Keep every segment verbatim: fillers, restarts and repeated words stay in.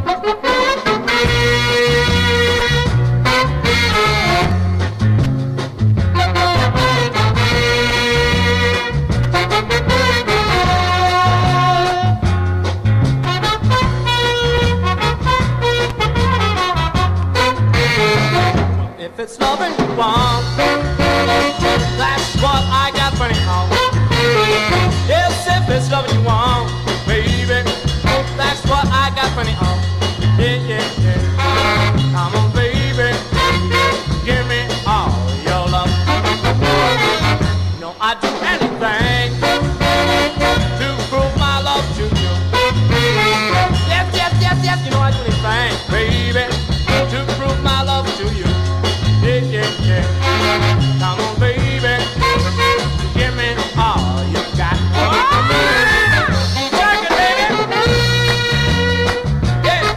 If it's loving you want, that's what I got plenty of. Yes, if it's loving you want, baby, that's what I got plenty of. Yeah, yeah, yeah. Come on, baby, give me all your love. You know I'd do anything to prove my love to you. Yes, yes, yes, yes, you know I'd do anything, baby, to prove my love to you. Yeah, yeah, yeah. Come on, baby, give me all you got. Work it, baby. Yeah.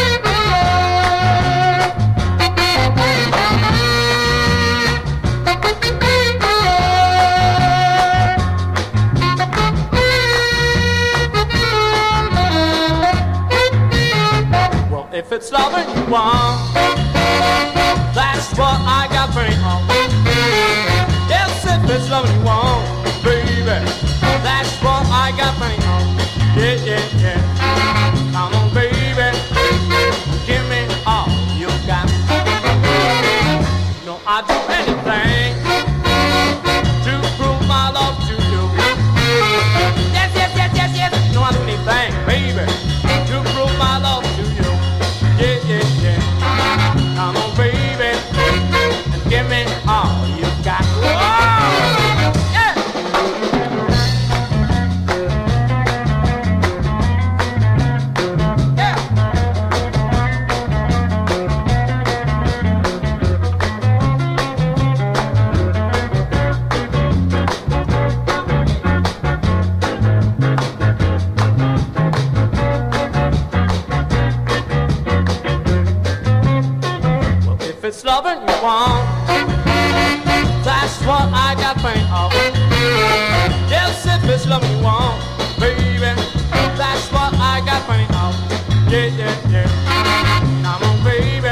Well, if it's loving you want, that's what I got plenty of. Yes, if it's loving you want, baby, that's what I got plenty of. Yeah, yeah, yeah. Come on, baby, give me all you got. You know I'd do anything to prove my love to you. Yes, yes, yes, yes, yes. You know I'd do anything, baby, to prove my love to you. Yeah, yeah, yeah. Come on, baby, and give me all you got. Whoa! Yeah! Yeah! Well, if it's loving you want, that's what I got plenty of. Yes, if it's loving you want, baby, that's what I got plenty of. Yeah, yeah, yeah. Come on, baby.